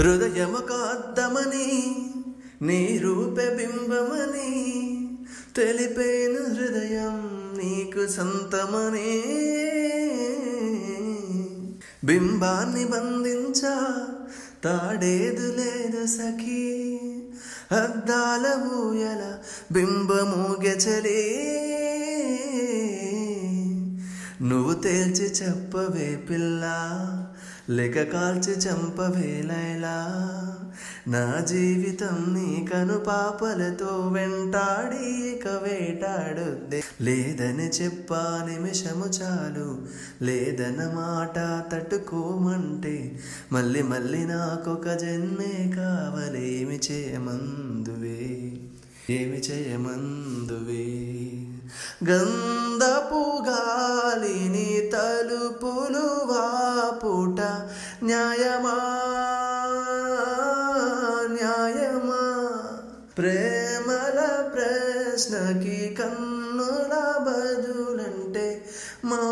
హృదయమొక అద్దమని నీ రూపే బింబమని తెలిపేను హృదయం నీకు సొంతమని. బింబాన్ని బంధించా తాడేదు లేదు సఖీ, అద్దాల ఊయల బింబమూగె చలి. నువ్వు తేల్చి చెప్పవే పిల్ల, లేక కాల్చి చంపవే లైలా. నా జీవితం నీ కను పాపలతో వెంటాడి ఇక వేటాడుద్దే. లేదని చెప్పా నిమిషము చాలు, లేదన్న మాట తట్టుకోమంటే మళ్ళీ మళ్ళీ నాకొక జన్మే కావాలి. ఏమి చేయమందువే, ఏమి చేయమందువే. గంధపు గాలిని తలుపులు వాపుట న్యాయమా న్యాయమా, ప్రేమల ప్రశ్నకి కన్నుల బదులంటే మా